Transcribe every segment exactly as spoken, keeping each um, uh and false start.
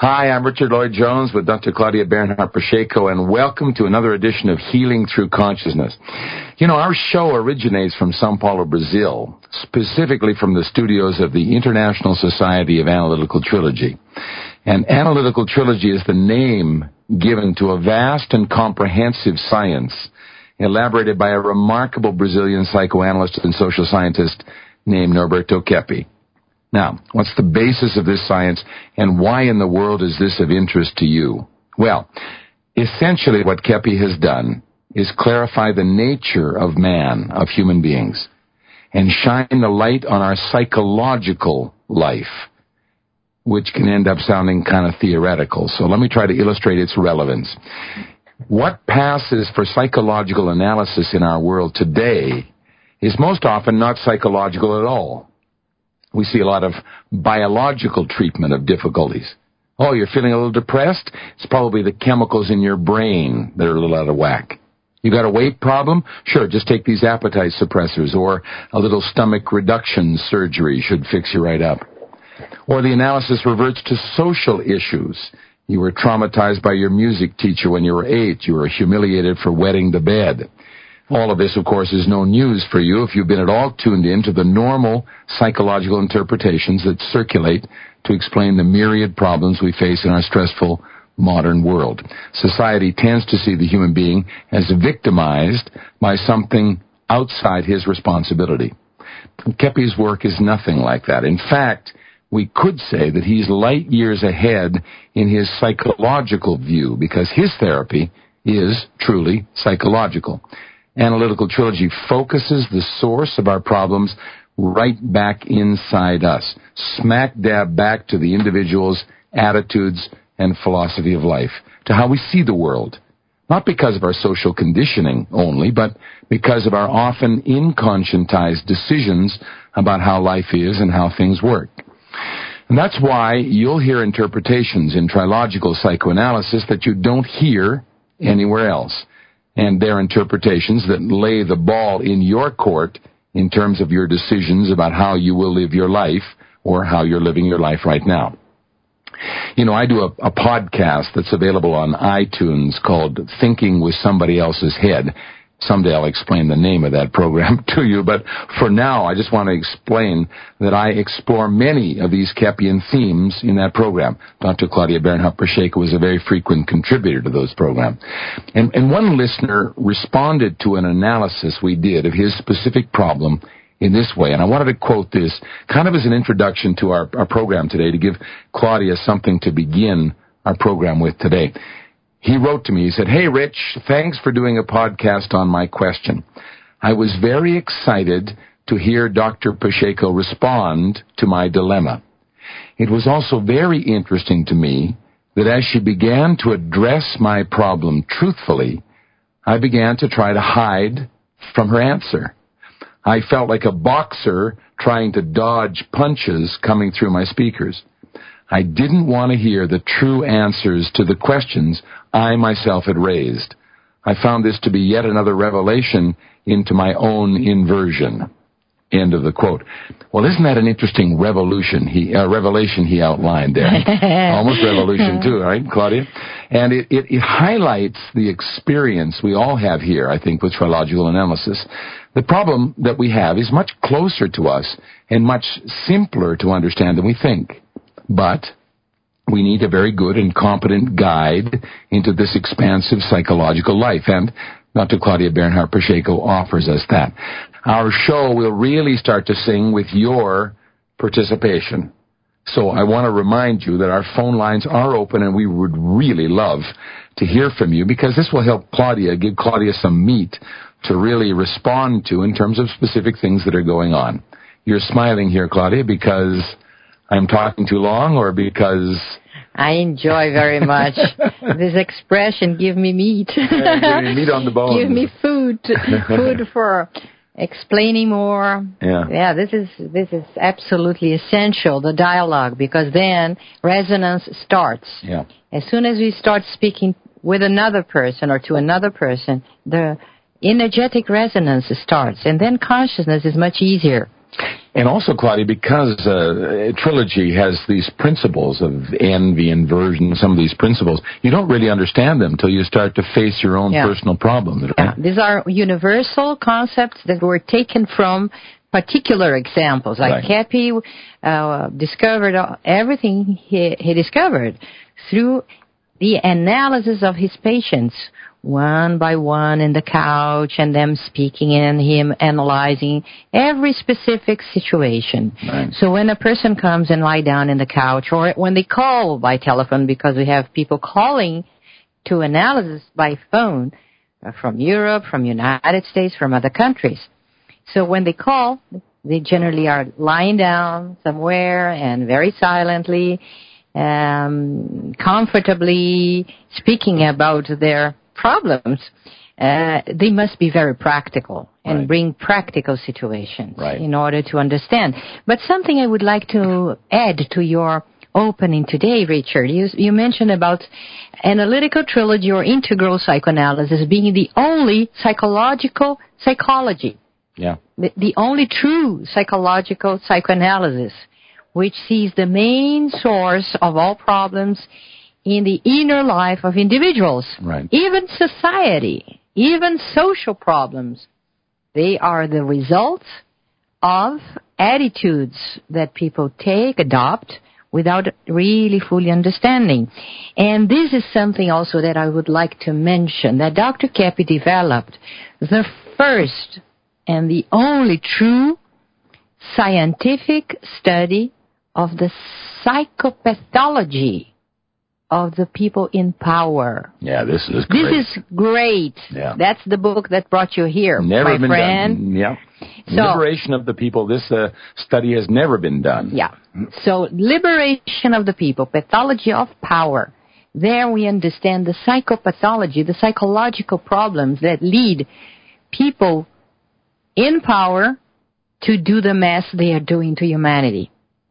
Hi, I'm Richard Lloyd-Jones with Doctor Claudia Bernhardt-Pacheco, and welcome to another edition of Healing Through Consciousness. You know, our show originates from Sao Paulo, Brazil, specifically from the studios of the International Society of Analytical Trilogy. And Analytical Trilogy is the name given to a vast and comprehensive science elaborated by a remarkable Brazilian psychoanalyst and social scientist named Norberto Keppe. Now, what's the basis of this science, and why in the world is this of interest to you? Well, essentially what Keppe has done is clarify the nature of man, of human beings, and shine the light on our psychological life, which can end up sounding kind of theoretical. So let me try to illustrate its relevance. What passes for psychological analysis in our world today is most often not psychological at all. We see a lot of biological treatment of difficulties. Oh, you're feeling a little depressed? It's probably the chemicals in your brain that are a little out of whack. You got a weight problem? Sure, just take these appetite suppressors, or a little stomach reduction surgery should fix you right up. Or the analysis reverts to social issues. You were traumatized by your music teacher when you were eight. You were humiliated for wetting the bed. All of this, of course, is no news for you if you've been at all tuned in to the normal psychological interpretations that circulate to explain the myriad problems we face in our stressful modern world. Society tends to see the human being as victimized by something outside his responsibility. Keppe's work is nothing like that. In fact, we could say that he's light years ahead in his psychological view, because his therapy is truly psychological. Analytical Trilogy focuses the source of our problems right back inside us, smack dab back to the individual's attitudes and philosophy of life, to how we see the world, not because of our social conditioning only, but because of our often inconscientized decisions about how life is and how things work. And that's why you'll hear interpretations in trilogical psychoanalysis that you don't hear anywhere else, and their interpretations that lay the ball in your court in terms of your decisions about how you will live your life or how you're living your life right now. You know, I do a, a podcast that's available on iTunes called Thinking with Somebody Else's Head. Someday I'll explain the name of that program to you, but for now I just want to explain that I explore many of these Keppian themes in that program. Doctor Claudia Bernhardt-Pacheco is a very frequent contributor to those programs. And, and one listener responded to an analysis we did of his specific problem in this way, and I wanted to quote this kind of as an introduction to our, our program today, to give Claudia something to begin our program with today. He wrote to me, he said, "Hey, Rich, thanks for doing a podcast on my question. I was very excited to hear Doctor Pacheco respond to my dilemma. It was also very interesting to me that as she began to address my problem truthfully, I began to try to hide from her answer. I felt like a boxer trying to dodge punches coming through my speakers. I didn't want to hear the true answers to the questions I myself had raised. I found this to be yet another revelation into my own inversion." End of the quote. Well, isn't that an interesting revolution? He uh, revelation he outlined there. Almost revolution too, right, Claudia? And it, it, it highlights the experience we all have here, I think, with trilogical analysis. The problem that we have is much closer to us and much simpler to understand than we think. But we need a very good and competent guide into this expansive psychological life, and Doctor Claudia Bernhardt-Pacheco offers us that. Our show will really start to sing with your participation. So I want to remind you that our phone lines are open, and we would really love to hear from you, because this will help Claudia, give Claudia some meat to really respond to in terms of specific things that are going on. You're smiling here, Claudia, because I'm talking too long, or because I enjoy very much this expression, give me meat. Yeah, give me meat on the bone. Give me food, food for explaining more. Yeah. Yeah, this is this is absolutely essential, the dialogue, because then resonance starts. Yeah. As soon as we start speaking with another person or to another person, the energetic resonance starts, and then consciousness is much easier. And also, Claudia, because uh, Trilogy has these principles of envy, inversion, some of these principles, you don't really understand them until you start to face your own yeah. personal problems. Right? Yeah. These are universal concepts that were taken from particular examples. Like right. Kepi uh, discovered everything he, he discovered through the analysis of his patients, one by one in the couch, and them speaking and him analyzing every specific situation. Right. So when a person comes and lie down in the couch, or when they call by telephone, because we have people calling to analysis by phone uh, from Europe, from United States, from other countries. So when they call, they generally are lying down somewhere and very silently, um, comfortably speaking about their problems. Uh, they must be very practical and right. bring practical situations right. in order to understand. But something I would like to add to your opening today, Richard, you, you mentioned about analytical trilogy or integral psychoanalysis being the only psychological psychology. Yeah. The, the only true psychological psychoanalysis, which sees the main source of all problems in the inner life of individuals. Right. Even society, even social problems, they are the results of attitudes that people take, adopt, without really fully understanding. And this is something also that I would like to mention, that Doctor Kepi developed the first and the only true scientific study of the psychopathology of the people in power. Yeah, this is great. This is great. Yeah. That's the book that brought you here, never my been friend. Done. Yeah. So, Liberation of the people. This uh, study has never been done. Yeah. So, liberation of the people, pathology of power. There we understand the psychopathology, the psychological problems that lead people in power to do the mess they are doing to humanity.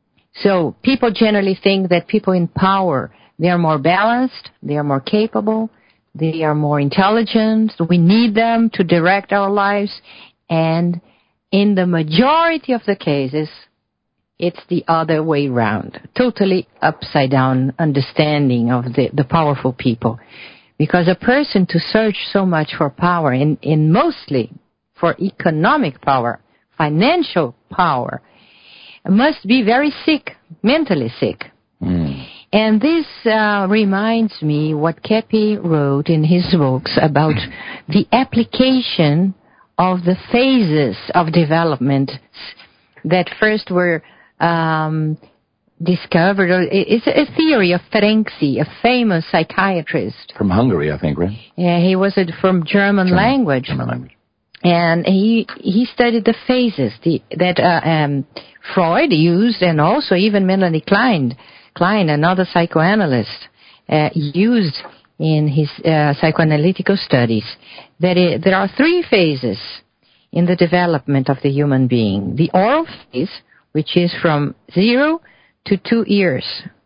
So people generally think that people in power, they are more balanced, they are more capable, they are more intelligent, we need them to direct our lives, and in the majority of the cases, it's the other way round. Totally upside down understanding of the, the powerful people. Because a person to search so much for power, and, and mostly for economic power, financial power, must be very sick, mentally sick. Mm. And this uh, reminds me what Kepi wrote in his books about the application of the phases of development that first were um, discovered. It's a theory of Ferenczi, a famous psychiatrist. From Hungary, I think, right? Yeah, he was from German, German language. German language. And he he studied the phases the, that uh, um, Freud used, and also even Melanie Klein, Klein, another psychoanalyst, uh, used in his uh, psychoanalytical studies. That it, there are three phases in the development of the human being. The oral phase, which is from zero to two years.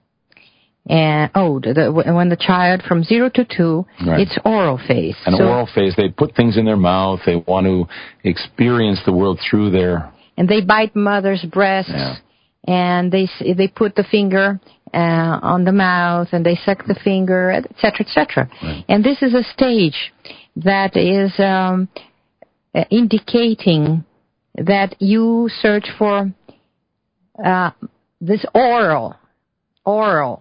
And oh, the, the, when the child from zero to two, right. It's oral phase. An so, oral phase, they put things in their mouth. They want to experience the world through their. And they bite mother's breasts, yeah. and they they put the finger uh, on the mouth, and they suck the finger, et cetera, et cetera. Right. And this is a stage that is um, uh, indicating that you search for uh, this oral, oral.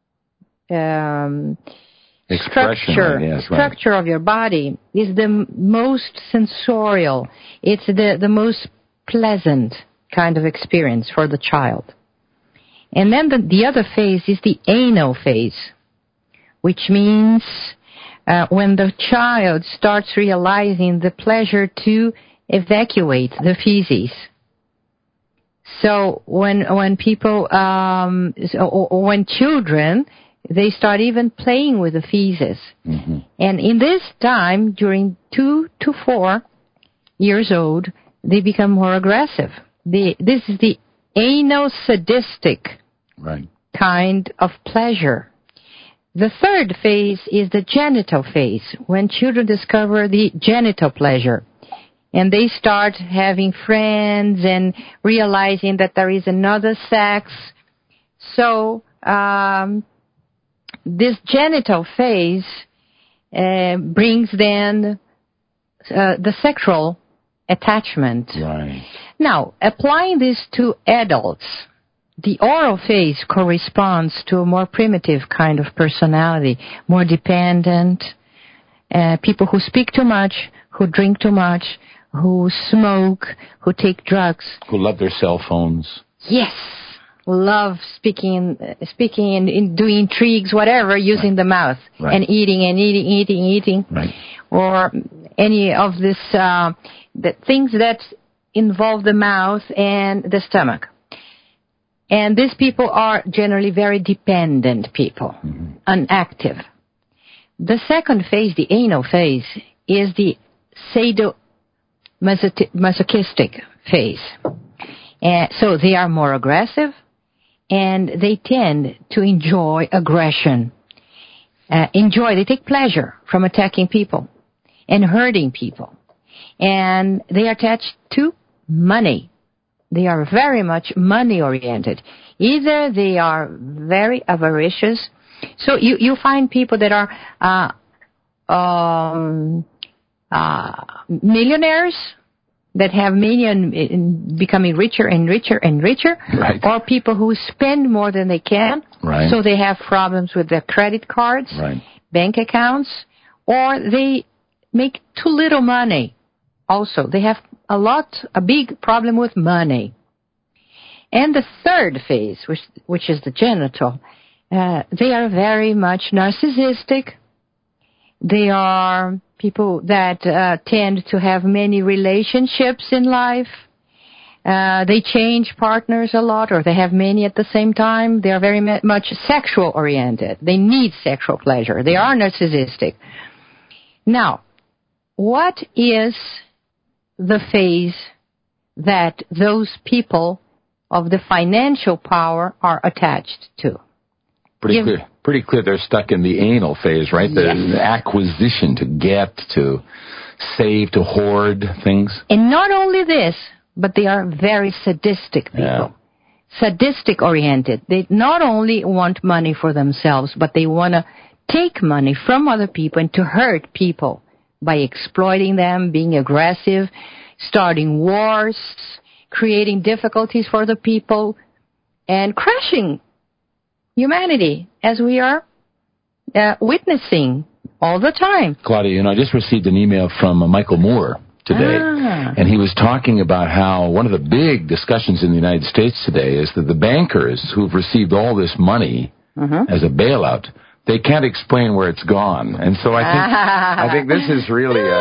Um, structure, right, yes, structure right. of your body is the m- most sensorial. It's the, the most pleasant kind of experience for the child. And then the, the other phase is the anal phase, which means uh, when the child starts realizing the pleasure to evacuate the feces. So when when people, um, or, or when children, they start even playing with the feces. Mm-hmm. And in this time, during two to four years old, they become more aggressive. The, this is the anal sadistic right. kind of pleasure. The third phase is the genital phase, when children discover the genital pleasure. and they start having friends and realizing that there is another sex. So um, this genital phase uh, brings then uh, the sexual attachment. Right. Now, applying this to adults, the oral phase corresponds to a more primitive kind of personality, more dependent, uh, people who speak too much, who drink too much, who smoke, who take drugs. Who love their cell phones. Yes. Love speaking, uh, speaking and, and doing intrigues, whatever, using right. the mouth. Right. And eating and eating, eating, eating. Right. Or any of this, uh, the things that involve the mouth and the stomach. And these people are generally very dependent people, mm-hmm. unactive. The second phase, the anal phase, is the sadomasochistic phase. And so they are more aggressive, and they tend to enjoy aggression. Uh, enjoy, they take pleasure from attacking people and hurting people. And they are attached to money. They are very much money-oriented. Either they are very avaricious. So you, you find people that are uh, um, uh, millionaires that have many and becoming richer and richer and richer, right. or people who spend more than they can. Right. So they have problems with their credit cards, right. bank accounts, or they make too little money. Also, they have a lot, a big problem with money. And the third phase, which, which is the genital, uh, they are very much narcissistic. They are people that uh, tend to have many relationships in life. Uh, they change partners a lot, or they have many at the same time. They are very much sexual oriented. They need sexual pleasure. They are narcissistic. Now, what is the phase that those people of the financial power are attached to? Pretty Give, clear. Pretty clear they're stuck in the anal phase, right? The, yes. the acquisition, to get, to save, to hoard things. And not only this, but they are very sadistic people. Yeah. Sadistic oriented. They not only want money for themselves, but they want to take money from other people and to hurt people by exploiting them, being aggressive, starting wars, creating difficulties for the people, and crushing humanity, as we are uh, witnessing all the time. Claudia, you know, I just received an email from uh, Michael Moore today, ah. and he was talking about how one of the big discussions in the United States today is that the bankers who've received all this money mm-hmm. as a bailout, they can't explain where it's gone. And so I think I think this is really a,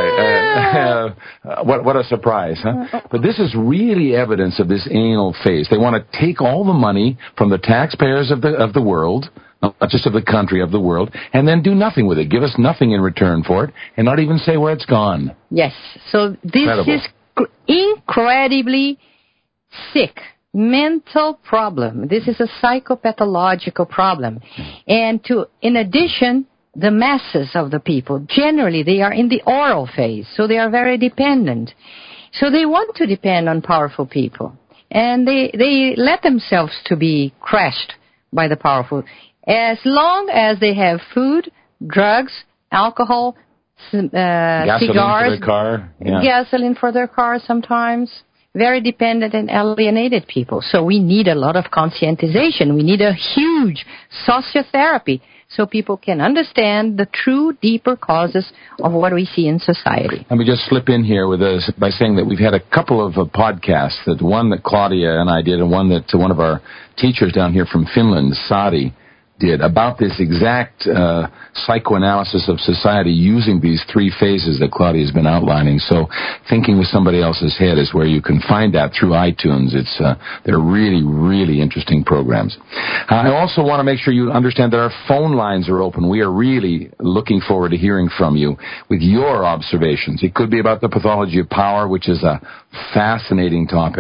a, a, what what a surprise, huh? But this is really evidence of this anal phase. They want to take all the money from the taxpayers of the of the world, not just of the country, of the world, and then do nothing with it. Give us nothing in return for it, and not even say where it's gone. Yes. So this Incredible. is cr- incredibly sick. Mental problem. This is a psychopathological problem. And to, in addition, the masses of the people, generally they are in the oral phase, so they are very dependent. So they want to depend on powerful people. And they, they let themselves to be crushed by the powerful. As long as they have food, drugs, alcohol, uh, gasoline cigars, for their car. Yeah. gasoline for their car sometimes. Very dependent and alienated people. So we need a lot of conscientization. We need a huge sociotherapy so people can understand the true, deeper causes of what we see in society. Let me just slip in here with us by saying that we've had a couple of uh, podcasts, that one that Claudia and I did and one that uh, one of our teachers down here from Finland, Sadi, did about this exact uh, psychoanalysis of society using these three phases that Claudia's been outlining. So Thinking with Somebody Else's Head is where you can find that through iTunes. It's uh, they're really, really interesting programs. Uh, I also want to make sure you understand that our phone lines are open. We are really looking forward to hearing from you with your observations. It could be about the pathology of power, which is a fascinating topic.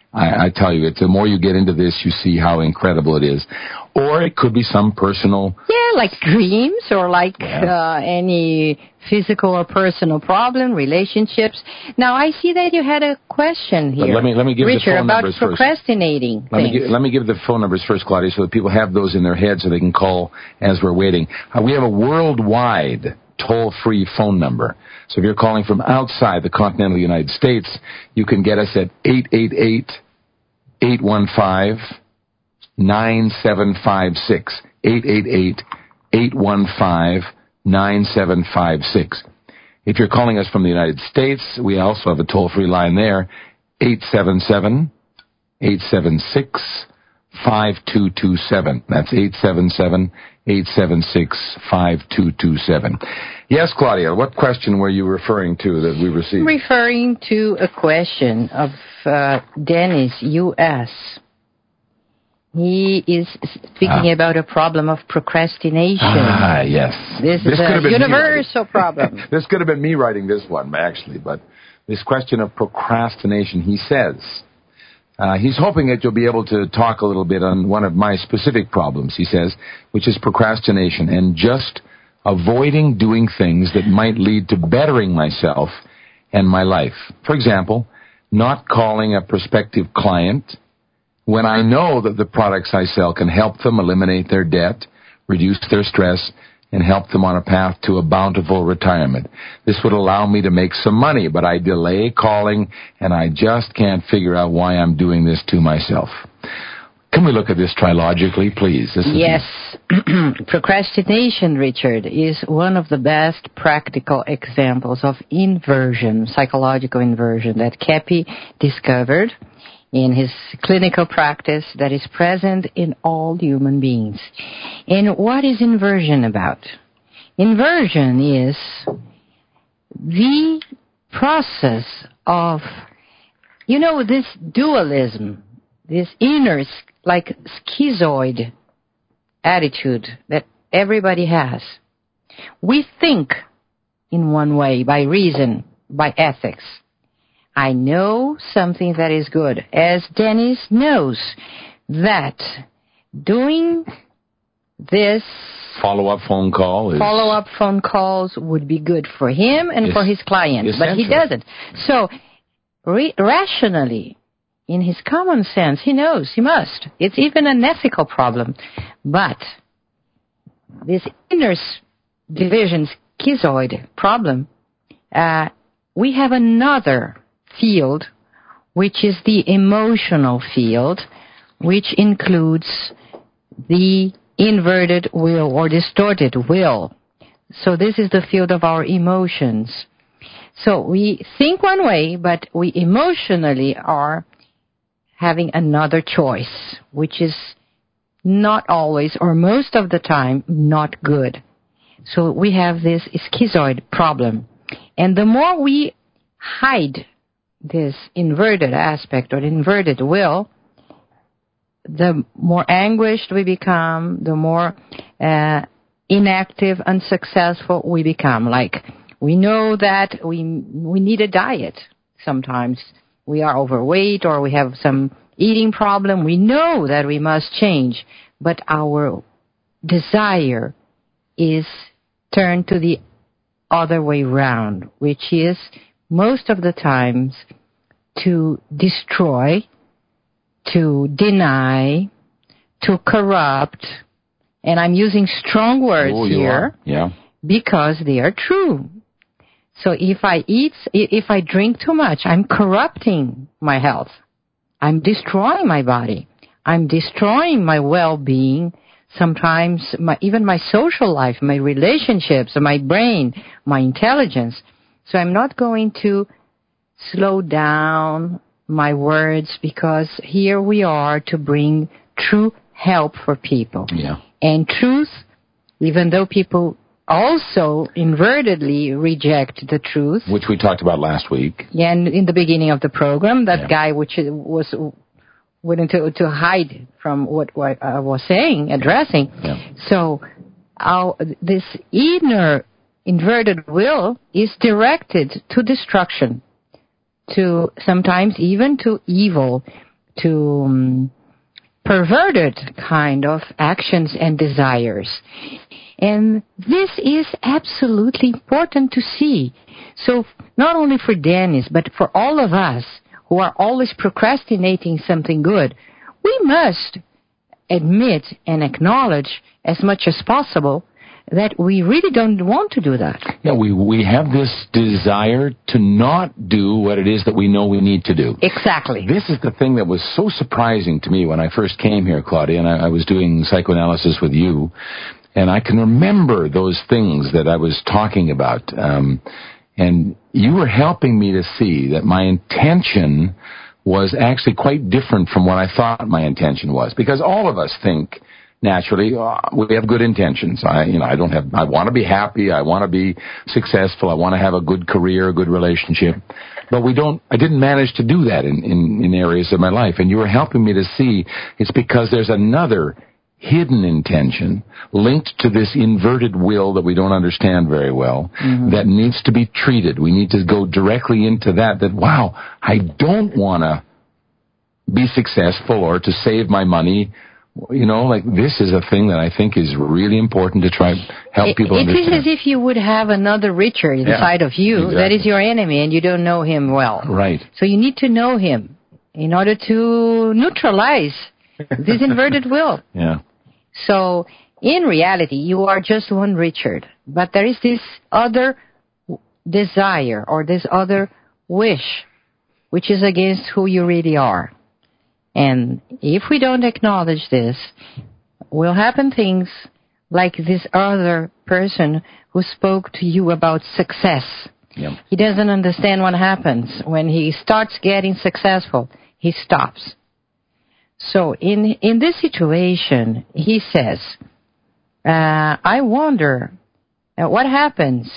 I, I tell you, it, the more you get into this, you see how incredible it is. Or it could be some personal... Yeah, like dreams or like yeah. uh, any physical or personal problem, relationships. Now, I see that you had a question here, but let me, let me give Richard, the phone about numbers procrastinating first. Let me, give, let me give the phone numbers first, Claudia, so that people have those in their head so they can call as we're waiting. Uh, we have a worldwide toll-free phone number. So if you're calling from outside the continental United States, you can get us at eight eight eight, eight one five, nine seven five six. eight eight eight, eight one five, nine seven five six. If you're calling us from the United States, we also have a toll-free line there, eight seven seven, eight seven six, five two two seven. That's eight seven seven, eight seven six, five two two seven. Yes, Claudia, what question were you referring to that we received? Referring to a question of uh, Dennis, U S He is speaking ah. about a problem of procrastination. Ah, yes. This, this is a universal problem. This could have been me writing this one, actually, but this question of procrastination, he says... Uh, he's hoping that you'll be able to talk a little bit on one of my specific problems, he says, which is procrastination and just avoiding doing things that might lead to bettering myself and my life. For example, not calling a prospective client when I know that the products I sell can help them eliminate their debt, reduce their stress, and help them on a path to a bountiful retirement. This would allow me to make some money, but I delay calling, and I just can't figure out why I'm doing this to myself. Can we look at this trilogically, please? This yes. Procrastination, Richard, is one of the best practical examples of inversion, psychological inversion, that Keppe discovered in his clinical practice that is present in all human beings. And what is inversion about? Inversion is the process of, you know, this dualism, this inner, like, schizoid attitude that everybody has. We think in one way, by reason, by ethics. I know something that is good, as Dennis knows that doing this follow-up phone call is follow-up phone calls would be good for him and for his client, essential. But he doesn't. So, re- rationally, in his common sense, he knows he must. It's even an ethical problem. But this inner division, schizoid problem, uh, we have another field, which is the emotional field, which includes the inverted will or distorted will. So this is the field of our emotions. So we think one way, but we emotionally are having another choice, which is not always or most of the time not good. So we have this schizoid problem. And the more we hide this inverted aspect or inverted will, the more anguished we become, the more uh, inactive, unsuccessful we become. Like, we know that we we need a diet. Sometimes we are overweight or we have some eating problem. We know that we must change, but our desire is turned to the other way round, which is most of the times to destroy, to deny, to corrupt, and I'm using strong words oh, you here are. Yeah. because they are true. So if I eat, if I drink too much, I'm corrupting my health. I'm destroying my body. I'm destroying my well-being, sometimes my, even my social life, my relationships, my brain, my intelligence. So I'm not going to slow down my words because here we are to bring true help for people. Yeah. And truth, even though people also invertedly reject the truth. Which we talked about last week. Yeah, and in the beginning of the program, that yeah. guy which was willing to, to hide from what, what I was saying, addressing. Yeah. So our, this inner inverted will is directed to destruction, to sometimes even to evil. to um, perverted kind of actions and desires. And this is absolutely important to see. So not only for Dennis, but for all of us who are always procrastinating something good, we must admit and acknowledge as much as possible that we really don't want to do that. Yeah, we we have this desire to not do what it is that we know we need to do. Exactly. This is the thing that was so surprising to me when I first came here, Claudia, and I, I was doing psychoanalysis with you, and I can remember those things that I was talking about, um, and you were helping me to see that my intention was actually quite different from what I thought my intention was, because all of us think naturally, uh, we have good intentions. I, you know, I don't have. I want to be happy. I want to be successful. I want to have a good career, a good relationship. But we don't. I didn't manage to do that in, in, in areas of my life. And you were helping me to see it's because there's another hidden intention linked to this inverted will that we don't understand very well, mm-hmm. that needs to be treated. We need to go directly into that. That wow, I don't want to be successful or to save my money. You know, like this is a thing that I think is really important to try help people it, understand. It is as if you would have another Richard inside yeah, of you exactly. that is your enemy and you don't know him well. Right. So you need to know him in order to neutralize this inverted will. Yeah. So in reality, you are just one Richard, but there is this other desire or this other wish, which is against who you really are. And if we don't acknowledge this, will happen things like this other person who spoke to you about success. Yep. He doesn't understand what happens. When he starts getting successful, he stops. So in in this situation, he says, uh, I wonder uh, what happens.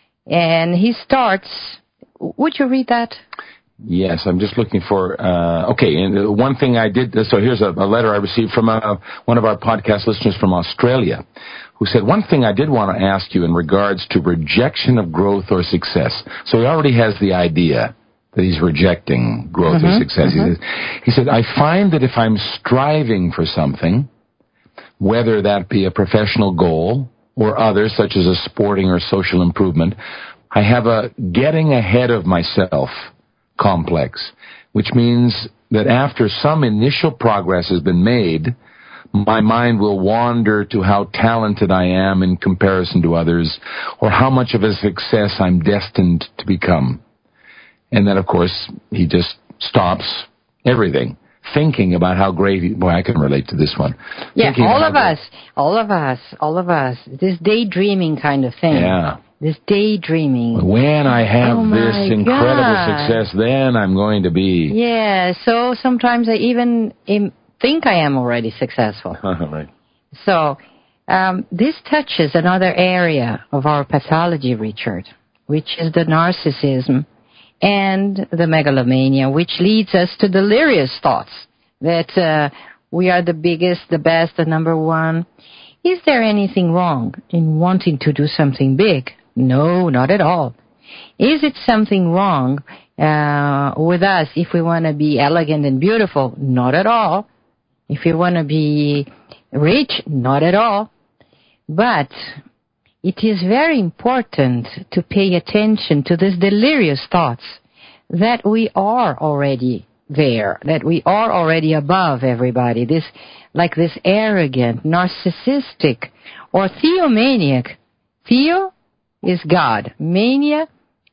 And he starts, would you read that? Yes, I'm just looking for, uh, okay, and one thing I did, so here's a, a letter I received from uh, one of our podcast listeners from Australia, who said, one thing I did want to ask you in regards to rejection of growth or success. So he already has the idea that he's rejecting growth mm-hmm, or success. Mm-hmm. He said, he said, I find that if I'm striving for something, whether that be a professional goal or others, such as a sporting or social improvement, I have a getting ahead of myself complex, which means that after some initial progress has been made, my mind will wander to how talented I am in comparison to others, or how much of a success I'm destined to become. And then, of course, he just stops everything, thinking about how great he... Boy, I can relate to this one. Yeah, Thinking all of great, us, all of us, all of us. This daydreaming kind of thing. Yeah. This daydreaming. When I have oh this incredible God. success, then I'm going to be... Yeah, so sometimes I even im- think I am already successful. Right. So um, this touches another area of our pathology, Richard, which is the narcissism and the megalomania, which leads us to delirious thoughts that uh, we are the biggest, the best, the number one. Is there anything wrong in wanting to do something big? No, not at all. Is it something wrong uh, with us if we want to be elegant and beautiful? Not at all. If we want to be rich? Not at all. But it is very important to pay attention to these delirious thoughts that we are already there, that we are already above everybody. This, like this arrogant, narcissistic, or theomaniac. Theo is God. Mania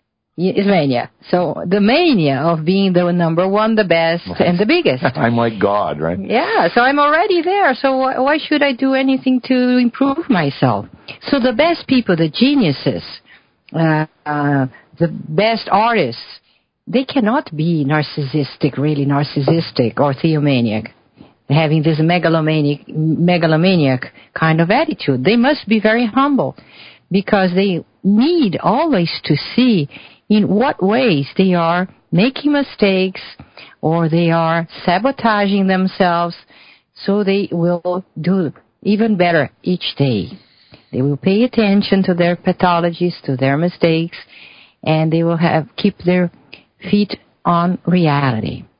is mania. So the mania of being the number one, the best, right. and the biggest. I'm like God, right? Yeah, so I'm already there. So wh- why should I do anything to improve myself? So the best people, the geniuses, uh, uh, the best artists, they cannot be narcissistic, really narcissistic or theomaniac, having this megalomaniac, megalomaniac kind of attitude. They must be very humble because they need always to see in what ways they are making mistakes or they are sabotaging themselves, so they will do even better each day. They will pay attention to their pathologies, to their mistakes, and they will have keep their feet on reality.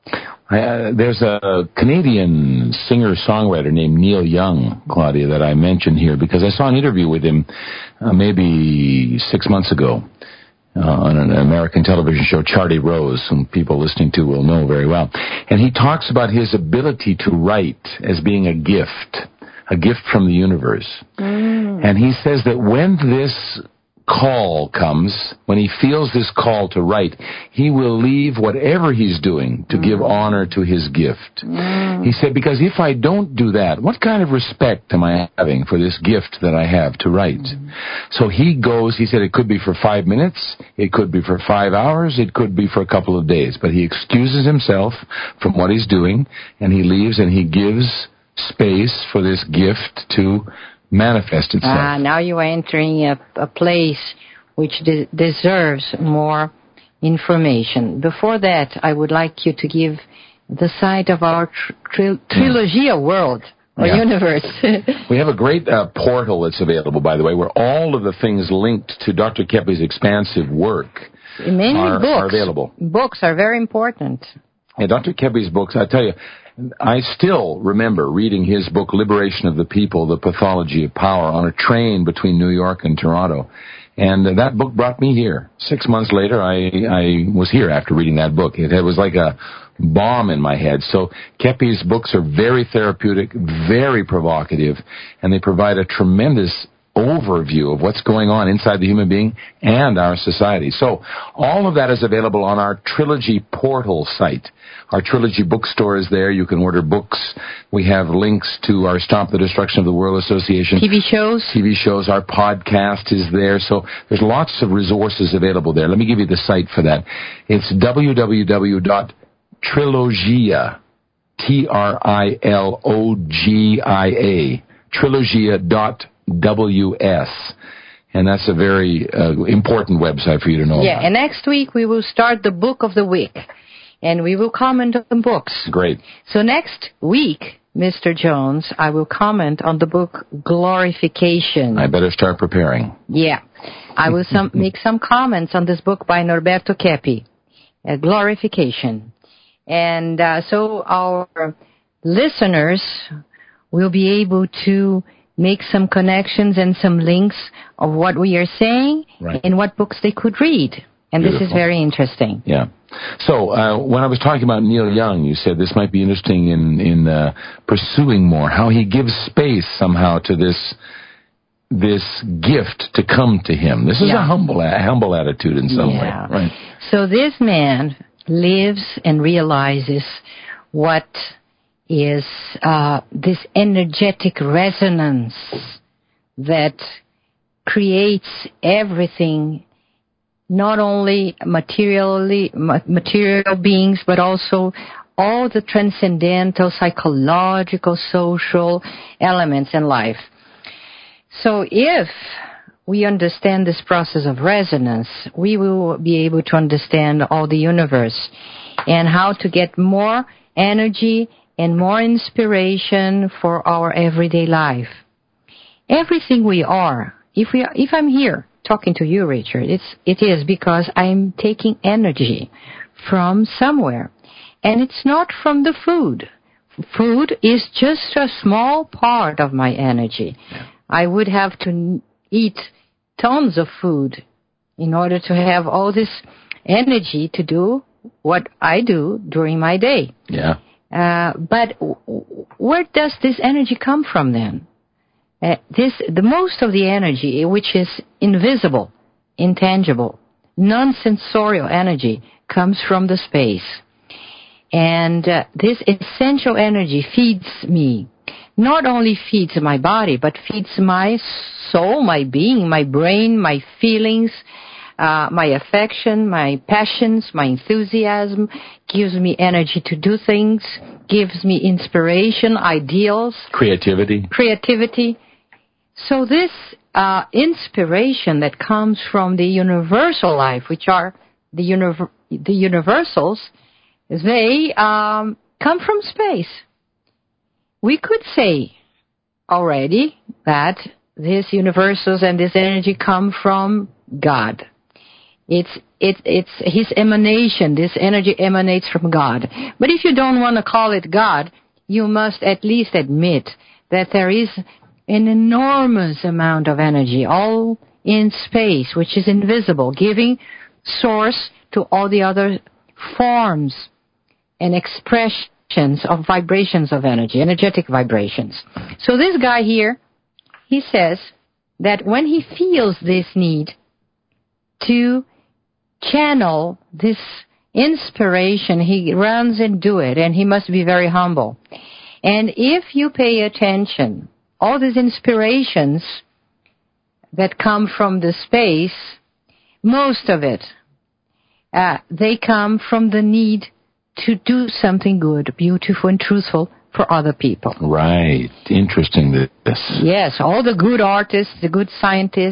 I, uh, there's a Canadian singer-songwriter named Neil Young, Claudia, that I mentioned here because I saw an interview with him uh, maybe six months ago uh, on an American television show, Charlie Rose, whom people listening to will know very well. And he talks about his ability to write as being a gift, a gift from the universe. Mm. And he says that when this call comes, when he feels this call to write, he will leave whatever he's doing to mm. give honor to his gift. Mm. He said, because if I don't do that, what kind of respect am I having for this gift that I have to write? Mm. So he goes, he said it could be for five minutes, it could be for five hours, it could be for a couple of days, but he excuses himself from what he's doing, and he leaves and he gives space for this gift to manifest itself. Ah, now you are entering a, a place which de- deserves more information. Before that, I would like you to give the site of our tr- tri- Trilogia world or yeah. universe. We have a great uh, portal that's available, by the way, where all of the things linked to Doctor Keppe's expansive work Mainly are, books. are available. Books are very important. Yeah, Doctor Keppe's books, I tell you, I still remember reading his book, Liberation of the People, The Pathology of Power, on a train between New York and Toronto. And uh, that book brought me here. Six months later, I, I was here after reading that book. It, it was like a bomb in my head. So Keppe's books are very therapeutic, very provocative, and they provide a tremendous overview of what's going on inside the human being and our society. So all of that is available on our Trilogy portal site. Our Trilogy bookstore is there. You can order books. We have links to our Stop the Destruction of the World Association. T V shows. T V shows. Our podcast is there. So there's lots of resources available there. Let me give you the site for that. It's w w w dot trilogia, T R I L O G I A, trilogia dot W S. And that's a very uh, important website for you to know Yeah, about. And next week we will start the book of the week. And we will comment on books. Great. So next week, Mister Jones, I will comment on the book Glorification. I better start preparing. Yeah. I will some, make some comments on this book by Norberto Keppe, uh, Glorification. And uh, so our listeners will be able to make some connections and some links of what we are saying right. and what books they could read. And Beautiful. This is very interesting. Yeah. So uh, when I was talking about Neil Young, you said this might be interesting in in uh, pursuing more, how he gives space somehow to this this gift to come to him. This is yeah. a humble a humble attitude in some yeah. way. Right. So this man lives and realizes what is uh, this energetic resonance that creates everything, not only materially, material beings, but also all the transcendental, psychological, social elements in life. So if we understand this process of resonance, we will be able to understand all the universe and how to get more energy and more inspiration for our everyday life. Everything we are, if we, are, if I'm here talking to you, Richard, it's, it is because I'm taking energy from somewhere. And it's not from the food. Food is just a small part of my energy. Yeah. I would have to eat tons of food in order to have all this energy to do what I do during my day. Yeah. Uh, but where does this energy come from then? Uh, this, the most of the energy, which is invisible, intangible, non-sensorial energy, comes from the space. And uh, this essential energy feeds me. Not only feeds my body, but feeds my soul, my being, my brain, my feelings, uh, my affection, my passions, my enthusiasm, gives me energy to do things, gives me inspiration, ideals. Creativity. Creativity. So this uh, inspiration that comes from the universal life, which are the, univer- the universals, they um, come from space. We could say already that these universals and this energy come from God. It's it's it's his emanation. This energy emanates from God. But if you don't want to call it God, you must at least admit that there is an enormous amount of energy, all in space, which is invisible, giving source to all the other forms and expressions of vibrations of energy, energetic vibrations. So this guy here, he says that when he feels this need to channel this inspiration, he runs and do it, and he must be very humble. And if you pay attention, all these inspirations that come from the space, most of it, uh, they come from the need to do something good, beautiful, and truthful for other people. Right. Interesting, this. Yes, all the good artists, the good scientists,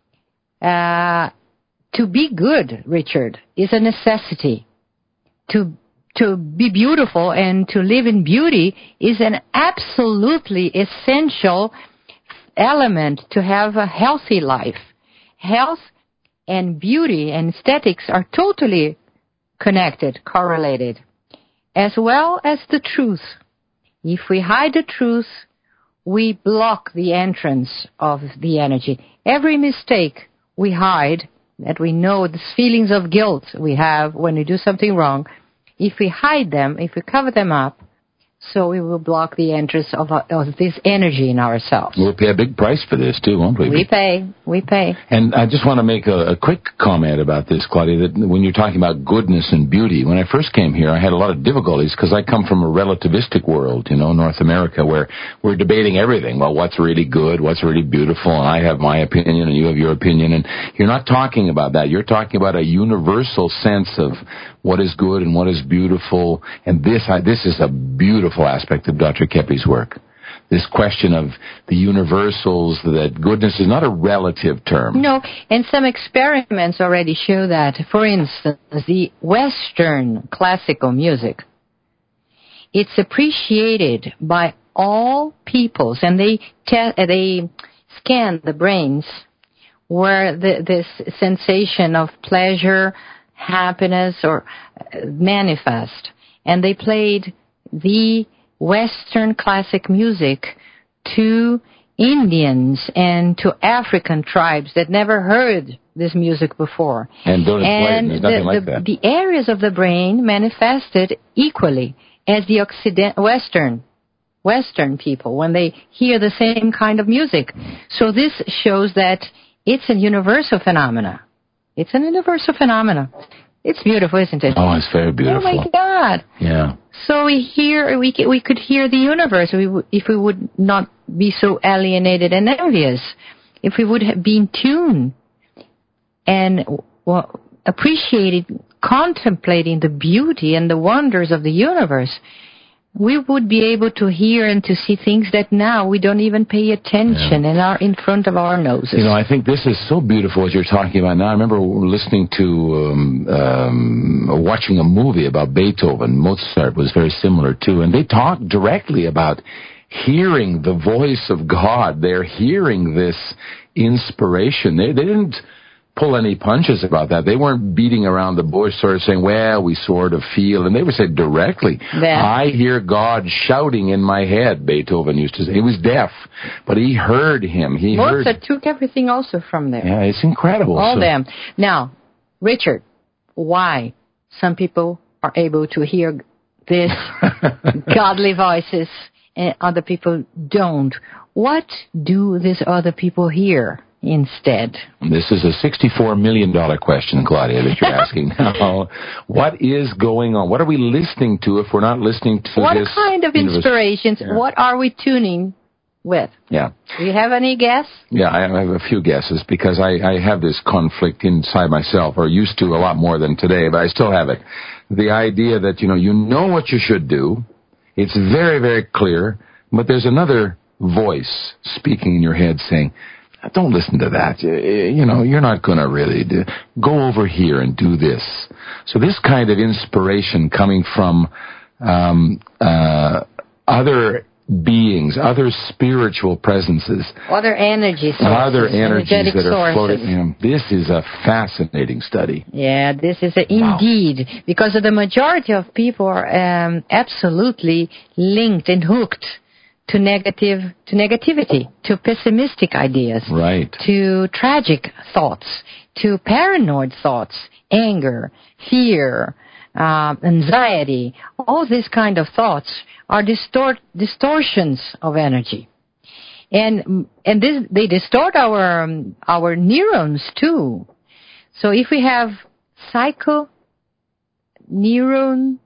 uh, to be good, Richard, is a necessity. To to be beautiful and to live in beauty is an absolutely essential element to have a healthy life. Health and beauty and aesthetics are totally connected, correlated, as well as the truth. If we hide the truth, we block the entrance of the energy. Every mistake we hide, that we know, the feelings of guilt we have when we do something wrong, if we hide them, if we cover them up, so we will block the entrance of, of this energy in ourselves. We'll pay a big price for this, too, won't we? We pay. We pay. And I just want to make a, a quick comment about this, Claudia, that when you're talking about goodness and beauty, when I first came here, I had a lot of difficulties because I come from a relativistic world, you know, North America, where we're debating everything. Well, what's really good, what's really beautiful, and I have my opinion and you have your opinion. And you're not talking about that. You're talking about a universal sense of what is good and what is beautiful. And this, I, this is a beautiful aspect of Doctor Keppe's work. This question of the universals, that goodness is not a relative term. No, and some experiments already show that. For instance, the Western classical music, it's appreciated by all peoples, and they te- they scan the brains where the, this sensation of pleasure, happiness, or uh, manifest, and they played the Western classic music to Indians and to African tribes that never heard this music before. And don't and play it. There's nothing the, like the, that. the areas of the brain manifested equally as the Occident, Western Western people when they hear the same kind of music. So this shows that it's a universal phenomena. It's an universal phenomena. It's beautiful, isn't it? Oh, it's very beautiful. Oh, my God. Yeah. So we hear, we we could hear the universe if we would not be so alienated and envious. If we would have been tuned and well, appreciated, contemplating the beauty and the wonders of the universe, we would be able to hear and to see things that now we don't even pay attention yeah. and are in front of our noses. You know, I think this is so beautiful what you're talking about now. I remember listening to, um, um, watching a movie about Beethoven. Mozart was very similar too. And they talked directly about hearing the voice of God. They're hearing this inspiration. They, they didn't pull any punches about that. They weren't beating around the bush sort of saying, well, we sort of feel, and they would say directly, that. I hear God shouting in my head, Beethoven used to say. He was deaf, but he heard him. He Mozart heard... took everything also from there. Yeah, it's incredible. All so... them. Now, Richard, why some people are able to hear this godly voices and other people don't? What do these other people hear instead? This is a sixty-four million dollars question, Claudia, that you're asking now. What is going on? What are we listening to if we're not listening to what this? What kind of universe? Inspirations? Yeah. What are we tuning with? Yeah. Do you have any guess? Yeah, I have a few guesses because I, I have this conflict inside myself, or used to a lot more than today, but I still have it. The idea that, you know, you know what you should do. It's very, very clear, but there's another voice speaking in your head saying, don't listen to that. You know, you're not going to really do. Go over here and do this. So this kind of inspiration coming from um, uh, other beings, other spiritual presences, other energy sources, other energies energetic that are sources. floating. You know, this is a fascinating study. Yeah, this is a, Wow. indeed, because the majority of people are um, absolutely linked and hooked to negative, to negativity, to pessimistic ideas, Right. to tragic thoughts, to paranoid thoughts, anger, fear, uh, anxiety. All these kind of thoughts are distort, distortions of energy. And and this, they distort our um, our neurons too. So if we have psycho neuron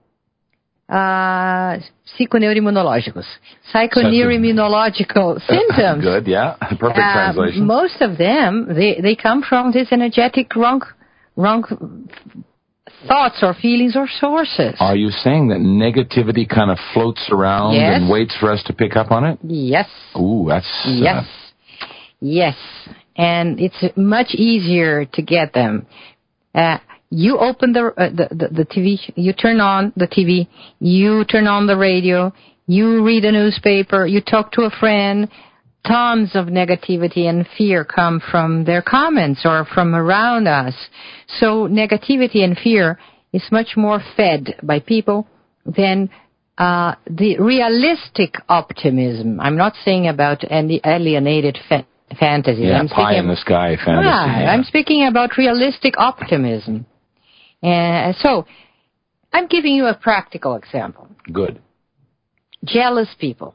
uh, psychoneuroimmunológicos, psychoneuroimmunological symptoms. Good, yeah, perfect uh, translation. Most of them they they come from this energetic wrong wrong thoughts or feelings or sources. Are you saying that negativity kind of floats around Yes. and waits for us to pick up on it? Yes. Ooh, that's... Yes. Uh, Yes. And it's much easier to get them. Uh, you open the, uh, the, the the T V, you turn on the T V, you turn on the radio, you read a newspaper, you talk to a friend. Tons of negativity and fear come from their comments or from around us. So negativity and fear is much more fed by people than uh, the realistic optimism. I'm not saying about any alienated fa- fantasy. yeah, I'm pie in the sky fantasy. Right, yeah. I'm speaking about realistic optimism. And so I'm giving you a practical example. Good. Jealous people.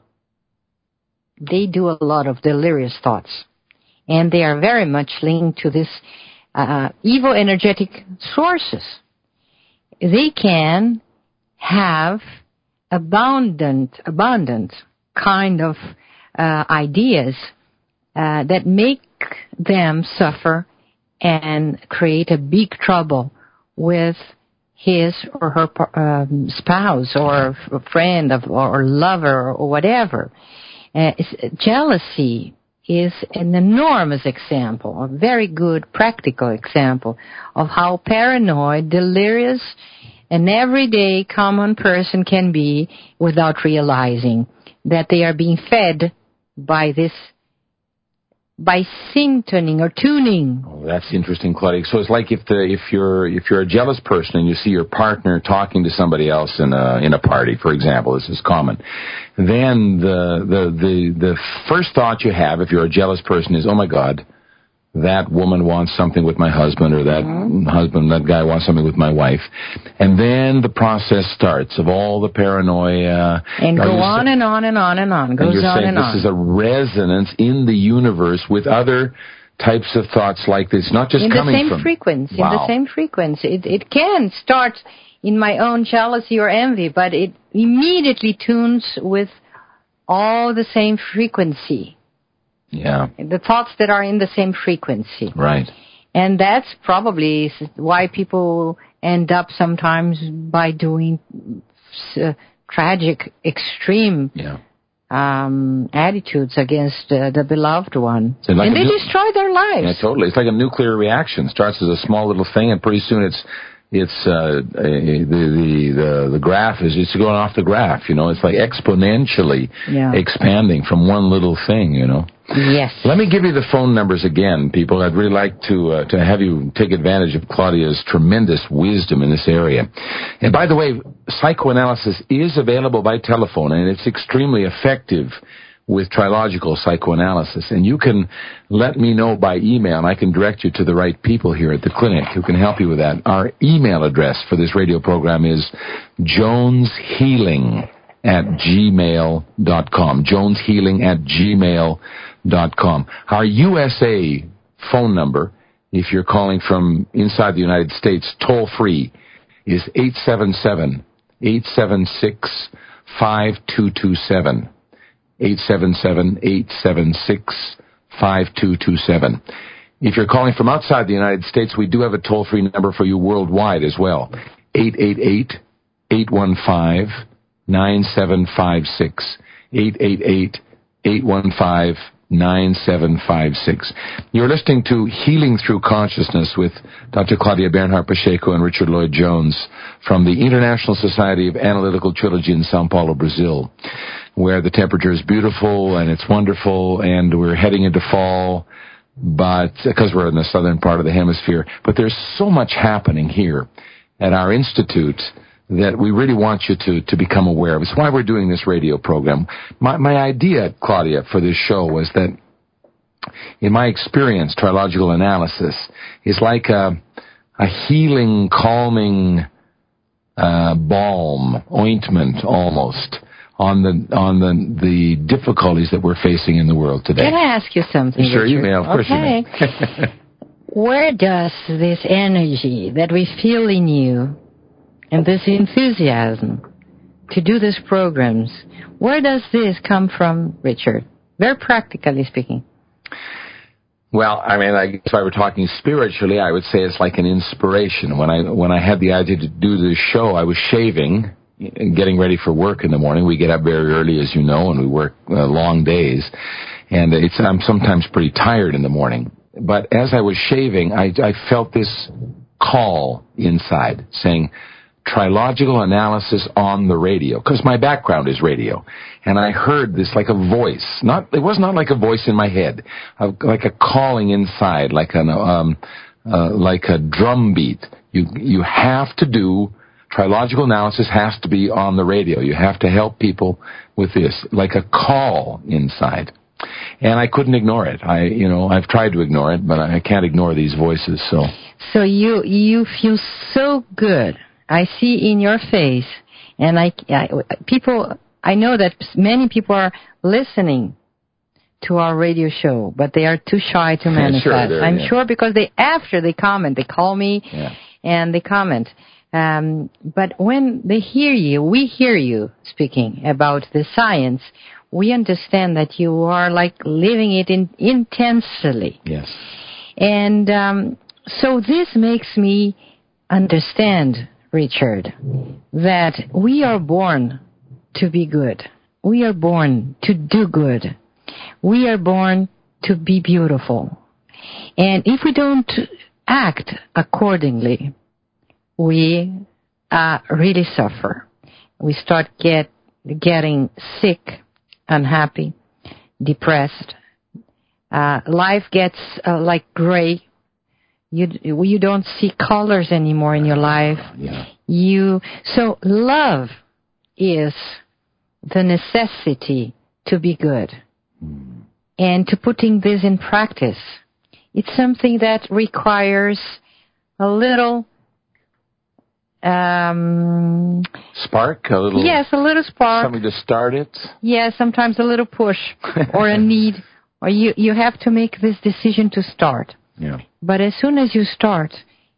They do a lot of delirious thoughts. And they are very much linked to this uh, evil energetic sources. They can have abundant, abundant kind of uh, ideas uh, that make them suffer and create a big trouble with his or her um, spouse or friend of, or lover or whatever. Uh, jealousy is an enormous example, a very good practical example of how paranoid, delirious, an everyday common person can be without realizing that they are being fed by this, by syntoning or tuning. Oh, that's interesting, Claudia. So it's like if the if you're if you're a jealous person and you see your partner talking to somebody else in a in a party, for example, this is common. Then the the the the first thought you have if you're a jealous person is, oh my God, that woman wants something with my husband, or that mm-hmm. husband, that guy wants something with my wife. And then the process starts of all the paranoia. And go on and on and on and on. Goes and you're on saying and this on. is a resonance in the universe with other types of thoughts like this, not just in coming the same from... frequency. Wow. In the same frequency. It, it can start in my own jealousy or envy, but it immediately tunes with all the same frequency. Yeah. The thoughts that are in the same frequency. Right. And that's probably why people end up sometimes by doing uh, tragic, extreme yeah. um, attitudes against uh, the beloved one. So like and they nu- destroy their lives. Yeah, totally. It's like a nuclear reaction. Starts as a small little thing, and pretty soon it's it's uh, the, the the the graph is it's going off the graph. You know, it's like exponentially yeah. expanding from one little thing. You know. Yes. Let me give you the phone numbers again, people. I'd really like to uh, to have you take advantage of Claudia's tremendous wisdom in this area. And by the way, psychoanalysis is available by telephone, and it's extremely effective with trilogical psychoanalysis. And you can let me know by email, and I can direct you to the right people here at the clinic who can help you with that. Our email address for this radio program is joneshealing at gmail dot com. joneshealing at gmail dot com. Our U S A phone number, if you're calling from inside the United States, toll free, is eight seven seven, eight seven six, five two two seven. eight seven seven, eight seven six, five two two seven. If you're calling from outside the United States, we do have a toll-free number for you worldwide as well. eight eight eight, eight one five, nine seven five six. eight eight eight, eight one five, nine seven five six. You're listening to Healing Through Consciousness with Doctor Claudia Bernhardt Pacheco and Richard Lloyd Jones from the International Society of Analytical Trilogy in Sao Paulo, Brazil. where the temperature is beautiful and it's wonderful and we're heading into fall, but because we're in the southern part of the hemisphere. But there's so much happening here at our institute that we really want you to, to become aware of. It's why we're doing this radio program. My, my idea, Claudia, for this show was that, in my experience, trilogical analysis is like a, a healing, calming uh, balm, ointment almost, on the on the the difficulties that we're facing in the world today. Can I ask you something? Sure, Richard? you may. Of course okay. you may. Where does this energy that we feel in you and this enthusiasm to do these programs, where does this come from, Richard? Very practically speaking. Well, I mean, I guess if I were talking spiritually, I would say it's like an inspiration. When I when I had the idea to do this show, I was shaving and getting ready for work in the morning. We get up very early, as you know, and we work uh, long days. And it's I'm sometimes pretty tired in the morning. But as I was shaving, I, I felt this call inside saying, trilogical analysis on the radio, because my background is radio. And I heard this like a voice. Not It was not like a voice in my head, uh, like a calling inside, like, an, um, uh, like a drum beat. You, you have to do, trilogical analysis has to be on the radio. You have to help people with this, like a call inside. And I couldn't ignore it. I, you know, I've tried to ignore it, but I can't ignore these voices. So, so you you feel so good. I see in your face, and I, I people. I know that many people are listening to our radio show, but they are too shy to manifest. Sure, I'm yeah. sure because they after they comment, they call me yeah. and they comment. Um, but when they hear you, we hear you speaking about the science. We understand that you are like living it in, intensely. Yes. And um, so this makes me understand, Richard, that we are born to be good. We are born to do good. We are born to be beautiful. And if we don't act accordingly, we uh, really suffer. We start get getting sick, unhappy, depressed. Uh, life gets uh, like gray. You you don't see colors anymore in your life. Yeah. You so love is the necessity to be good, mm. and to putting this in practice. It's something that requires a little. Um, Spark, a little. Yes, a little spark. Something to start it. Yes, sometimes a little push or a need, or you you have to make this decision to start. Yeah. But as soon as you start,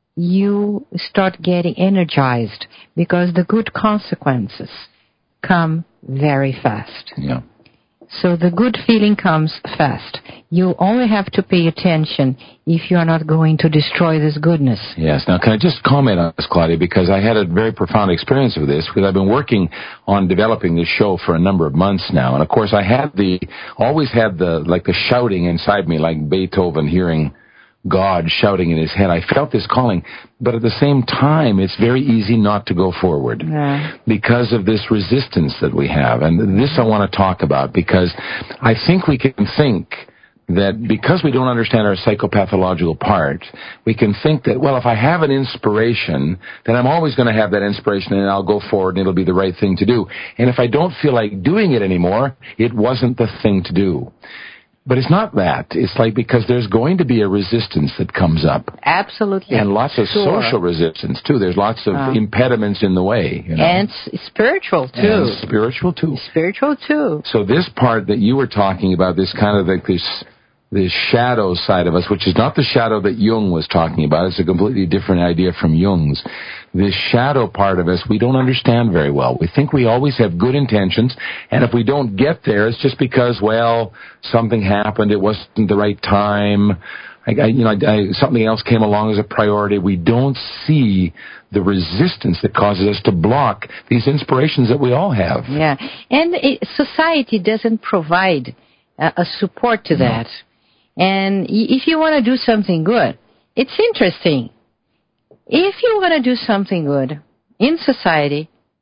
you start getting energized because the good consequences come very fast. Yeah. So the good feeling comes fast. You only have to pay attention if you are not going to destroy this goodness. Yes. Now, can I just comment on this, Claudia, because I had a very profound experience of this, because I've been working on developing this show for a number of months now. And, of course, I had the, always had the, like the shouting inside me, like Beethoven hearing God shouting in his head. I felt this calling, but at the same time, it's very easy not to go forward yeah. because of this resistance that we have. And this I want to talk about, because I think we can think that because we don't understand our psychopathological part, we can think that, well, if I have an inspiration, then I'm always going to have that inspiration and I'll go forward and it'll be the right thing to do. And if I don't feel like doing it anymore, it wasn't the thing to do. But it's not that. It's like because there's going to be a resistance that comes up. Absolutely. And lots of sure. social resistance, too. There's lots of um, impediments in the way. You know? And s- spiritual, too. And spiritual, too. Spiritual, too. So this part that you were talking about, this kind of like this, this shadow side of us, which is not the shadow that Jung was talking about. It's a completely different idea from Jung's. This shadow part of us, we don't understand very well. We think we always have good intentions, and if we don't get there, it's just because, well, something happened, it wasn't the right time, I, I, you know, I, something else came along as a priority. We don't see the resistance that causes us to block these inspirations that we all have. Yeah, and it, society doesn't provide uh, a support to that. No. And if you want to do something good, it's interesting. If you want to do something good in society,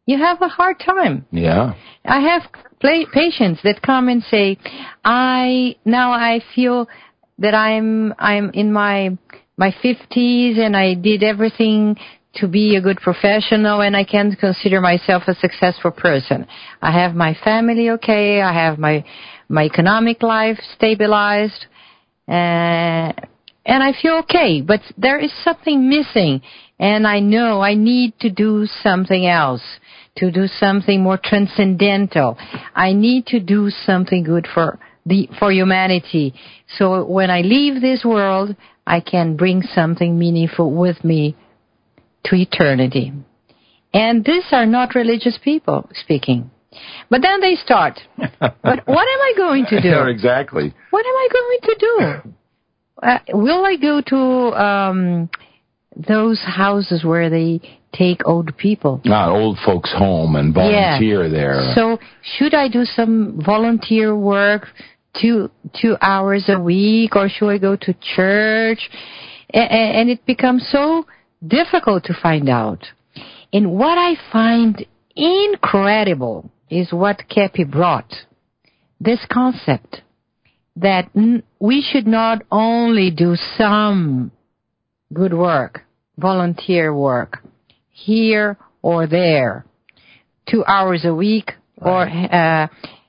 you have a hard time. Yeah. I have play, patients that come and say, I now I feel that I'm I'm in my my fifties and I did everything to be a good professional and I can't consider myself a successful person. I have my family okay, I have my my economic life stabilized, uh, and I feel okay, but there is something missing, and I know I need to do something else, to do something more transcendental. I need to do something good for the for humanity. So when I leave this world, I can bring something meaningful with me to eternity. And these are not religious people speaking. But then they start. But what am I going to do? Yeah, exactly. What am I going to do? Uh, will I go to um, those houses where they take old people? Ah, old folks' home and volunteer yeah. there. So should I do some volunteer work two two hours a week, or should I go to church? And, and it becomes so difficult to find out. And what I find incredible is what Kepi brought. This concept that n- we should not only do some good work, volunteer work, here or there, two hours a week, right, or uh,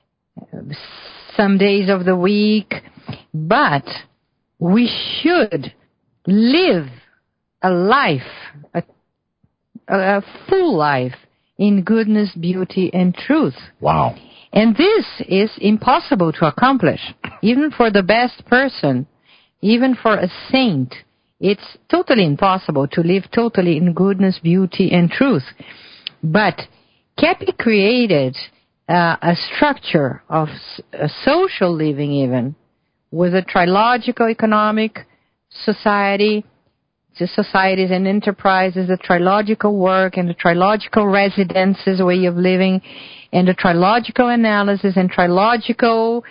some days of the week, but we should live a life, a, a full life in goodness, beauty, and truth. Wow. And this is impossible to accomplish, even for the best person, even for a saint. It's totally impossible to live totally in goodness, beauty, and truth. But Kepi created uh, a structure of a social living even, with a trilogical economic society, the societies and enterprises, the trilogical work and the trilogical residences, way of living, and the trilogical analysis and trilogical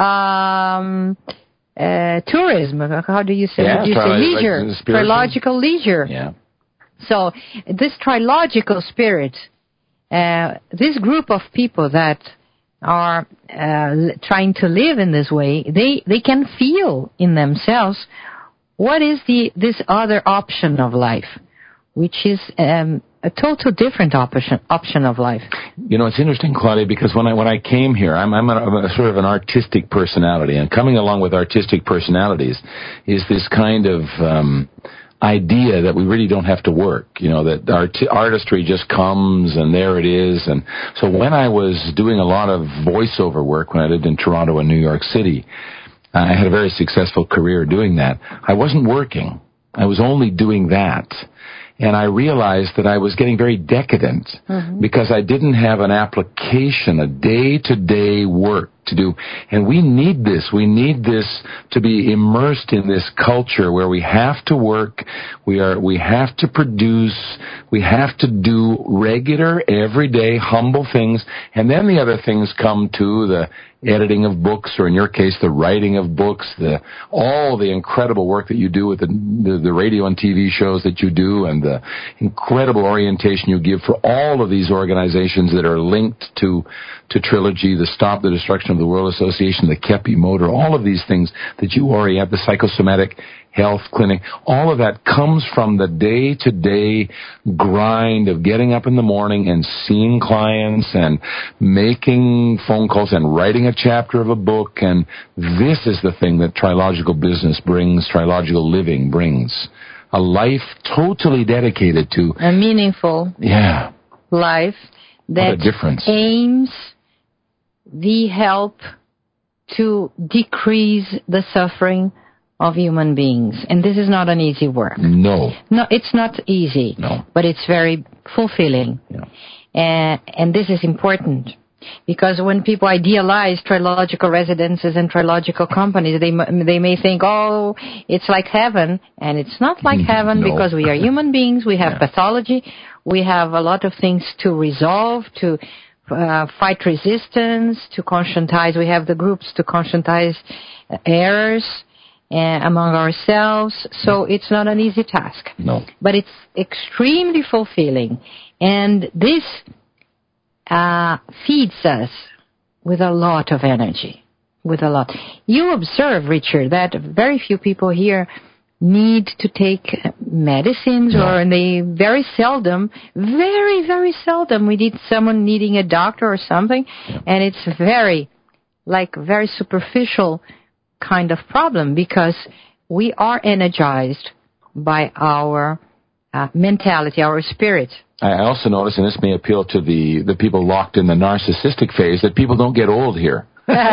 um, uh, tourism. How do you say? Yeah, do you tri- say leisure? Like trilogical leisure. Yeah. So this trilogical spirit, uh, this group of people that are uh, trying to live in this way, they, they can feel in themselves what is the this other option of life, which is um, a total different option option of life. You know, it's interesting, Claudia, because when I when I came here, I'm, I'm, a, I'm a sort of an artistic personality, and coming along with artistic personalities is this kind of um, idea that we really don't have to work. You know, that art, artistry just comes and there it is. And so when I was doing a lot of voiceover work when I lived in Toronto and New York City, I had a very successful career doing that. I wasn't working. I was only doing that. And I realized that I was getting very decadent mm-hmm. because I didn't have an application, a day-to-day work to do. And we need this. We need this to be immersed in this culture where we have to work, we are, we have to produce, we have to do regular, everyday, humble things. And then the other things come to the editing of books, or in your case, the writing of books, the all the incredible work that you do with the, the, the radio and T V shows that you do, and the incredible orientation you give for all of these organizations that are linked to to Trilogy, the Stop the Destruction of the World Association, the Kepi Motor, all of these things that you orient, the psychosomatic health clinic, all of that comes from the day-to-day grind of getting up in the morning and seeing clients and making phone calls and writing a chapter of a book. And this is the thing that trilogical business brings, trilogical living brings. A life totally dedicated to a meaningful yeah. life that aims the help to decrease the suffering of human beings. And this is not an easy work. No. No, it's not easy. No. But it's very fulfilling. Yeah. Uh, and this is important. Because when people idealize trilogical residences and trilogical companies, they they may think, oh, it's like heaven. And it's not like heaven no. because we are human beings. We have yeah. pathology. We have a lot of things to resolve, to uh, fight resistance, to conscientize. We have the groups to conscientize uh, errors uh, among ourselves. So it's not an easy task. No. But it's extremely fulfilling. And this uh, feeds us with a lot of energy, with a lot. You observe, Richard, that very few people here need to take medicines, no. or they very seldom, very, very seldom, we need someone needing a doctor or something, yeah. and it's very, like, very superficial kind of problem because we are energized by our uh, mentality, our spirit. I also notice, and this may appeal to the, the people locked in the narcissistic phase, that people don't get old here.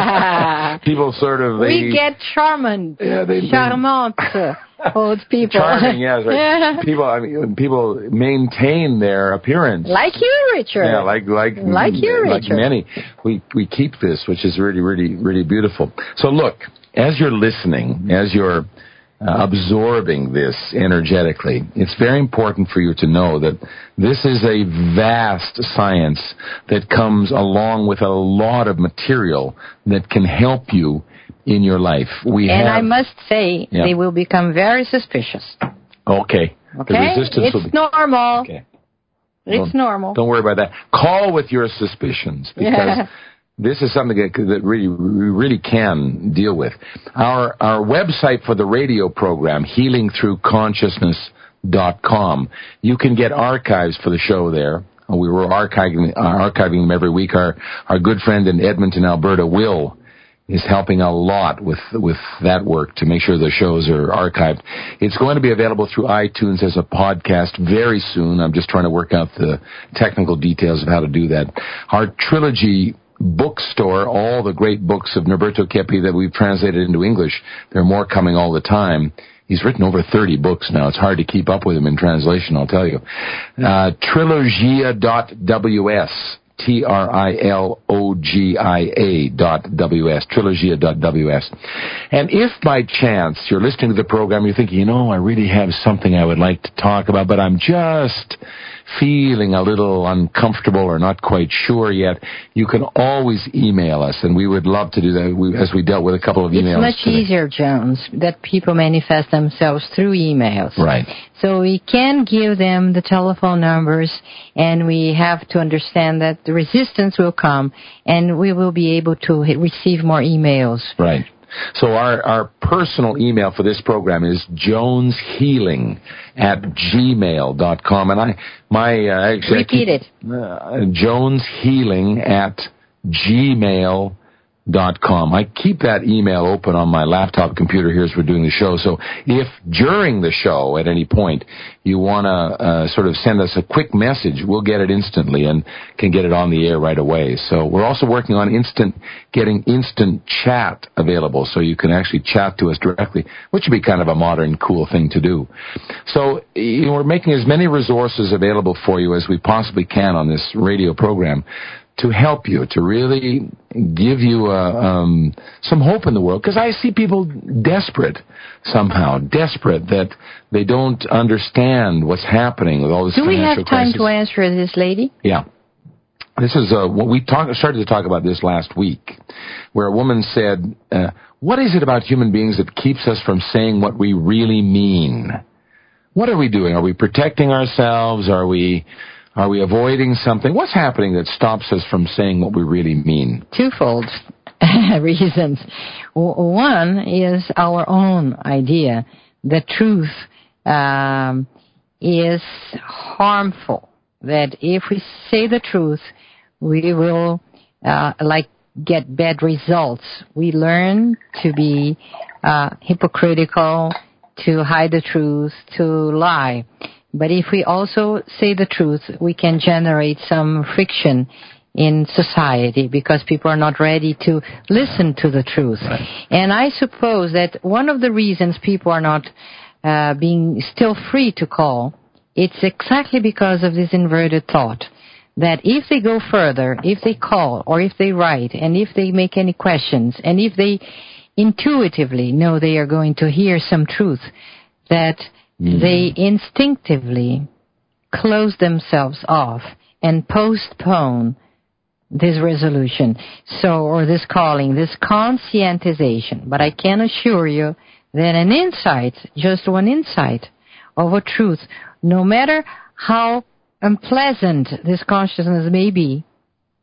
People sort of... They, we get charmant, yeah, they, charmant they, old people. Charming, yes. Right. Yeah. People, I mean, people maintain their appearance. Like you, Richard. Yeah, like like like you, like Richard. many. We we keep this, which is really, really, really beautiful. So look, as you're listening, as you're Uh, absorbing this energetically, it's very important for you to know that this is a vast science that comes along with a lot of material that can help you in your life. We and have, I must say, yeah. they will become very suspicious. Okay. Okay? The resistance it's will be, normal. Okay. It's don't, normal. Don't worry about that. Call with your suspicions because... Yeah. This is something that, that really we really can deal with. Our our website for the radio program, healing through consciousness dot com. You can get archives for the show there. We were archiving archiving them every week. Our our good friend in Edmonton, Alberta, Will, is helping a lot with with that work to make sure the shows are archived. It's going to be available through iTunes as a podcast very soon. I'm just trying to work out the technical details of how to do that. Our trilogy bookstore, all the great books of Norberto Keppe that we've translated into English. There are more coming all the time. He's written over thirty books now. It's hard to keep up with him in translation, I'll tell you. Uh, trilogia dot w s. T R I L O G I A dot W S, trilogia dot W S. And if by chance you're listening to the program, you're thinking, you know, I really have something I would like to talk about, but I'm just feeling a little uncomfortable or not quite sure yet, you can always email us, and we would love to do that, we, as we dealt with a couple of emails It's much today. easier, Jones, that people manifest themselves through emails. Right. So we can give them the telephone numbers, and we have to understand that the resistance will come, and we will be able to receive more emails. Right. So our, our personal email for this program is joneshealing at gmail dot com. And I, my, uh, actually, Repeat I keep, it. Uh, joneshealing at gmail dot com. I keep that email open on my laptop computer here as we're doing the show. So if during the show at any point you want to uh, sort of send us a quick message, we'll get it instantly and can get it on the air right away. So we're also working on instant, getting instant chat available so you can actually chat to us directly, which would be kind of a modern, cool thing to do. So you know, we're making as many resources available for you as we possibly can on this radio program to help you, to really give you uh, um, some hope in the world. Because I see people desperate somehow, desperate that they don't understand what's happening with all this Do financial crisis. Do we have time crisis. to answer this lady? Yeah. This is uh, what we talk, started to talk about this last week, where a woman said, uh, what is it about human beings that keeps us from saying what we really mean? What are we doing? Are we protecting ourselves? Are we... Are we avoiding something? What's happening that stops us from saying what we really mean? Twofold reasons. One is our own idea. The truth um, is harmful. That if we say the truth, we will uh, like get bad results. We learn to be uh, hypocritical, to hide the truth, to lie. But if we also say the truth, we can generate some friction in society because people are not ready to listen to the truth. Right. And I suppose that one of the reasons people are not uh, being still free to call, it's exactly because of this inverted thought. That if they go further, if they call, or if they write, and if they make any questions, and if they intuitively know they are going to hear some truth, that Mm. they instinctively close themselves off and postpone this resolution, so or this calling, this conscientization. But I can assure you that an insight, just one insight of a truth, no matter how unpleasant this consciousness may be,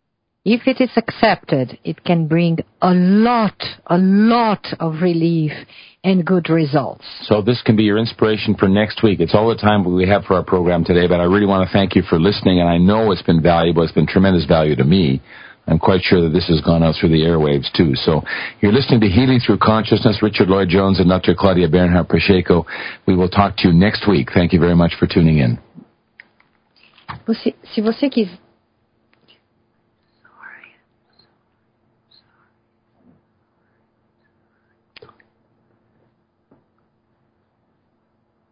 if it is accepted, it can bring a lot, a lot of relief and good results. So this can be your inspiration for next week. It's all the time we have for our program today, but I really want to thank you for listening, and I know it's been valuable. It's been tremendous value to me. I'm quite sure that this has gone out through the airwaves, too. So you're listening to Healing Through Consciousness. Richard Lloyd-Jones and Doctor Claudia Bernhardt-Pacheco. We will talk to you next week. Thank you very much for tuning in. Você, se você quis,